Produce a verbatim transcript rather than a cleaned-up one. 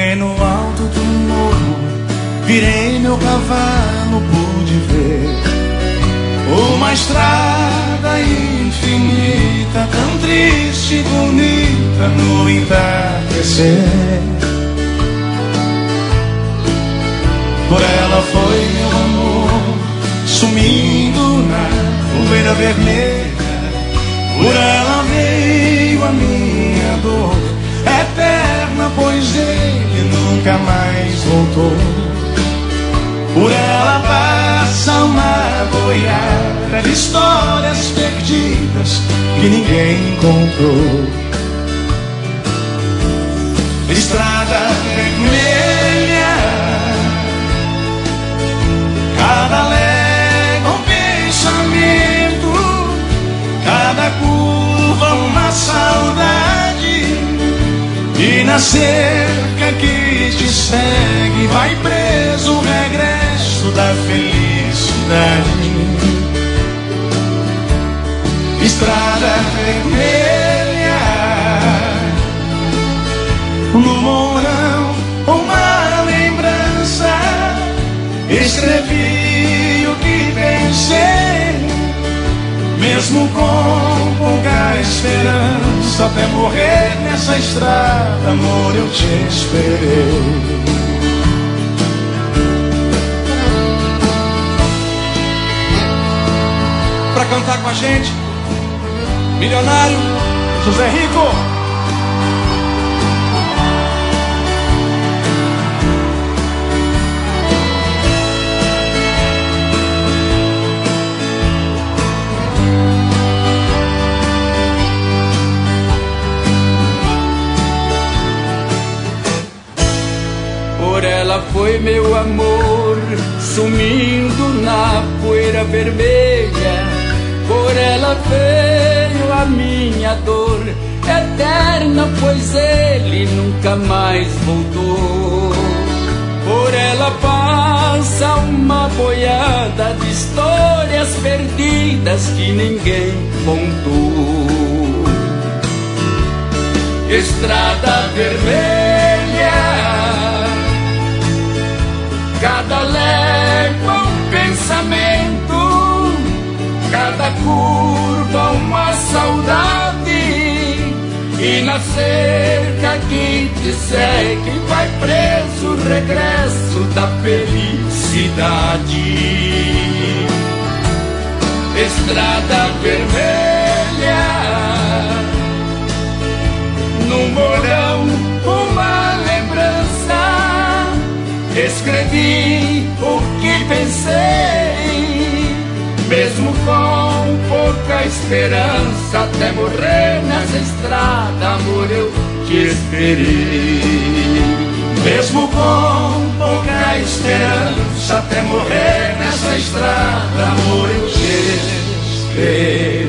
Cheguei no alto do morro, virei meu cavalo, pude ver uma estrada infinita, tão triste e bonita no entardecer. Por ela foi meu amor, sumindo na poeira vermelha. Por ela veio a minha dor eterna, pois ele nunca mais voltou. Por ela passa uma boiada de histórias perdidas que ninguém encontrou. Estrada vermelha, cada légua um pensamento, cada curva uma saudade, e na cerca que te segue vai preso o regresso da felicidade. Estrada vermelha, no morão uma lembrança, escrevi o que pensei, mesmo com pouca esperança, até morrer nessa estrada, amor, eu te esperei. Pra cantar com a gente, Milionário, José Rico. Por ela foi meu amor, sumindo na poeira vermelha. Por ela veio a minha dor eterna, pois ele nunca mais voltou. Por ela passa uma boiada de histórias perdidas que ninguém contou. Estrada vermelha, cada légua um pensamento, cada curva uma saudade, e na cerca que te segue vai preso o regresso da felicidade. Estrada vermelha, no morão uma lembrança, escrevi o que pensei, mesmo com pouca esperança, até morrer nessa estrada, amor, eu te esperei. Mesmo com pouca esperança, até morrer nessa estrada, amor, eu te esperei.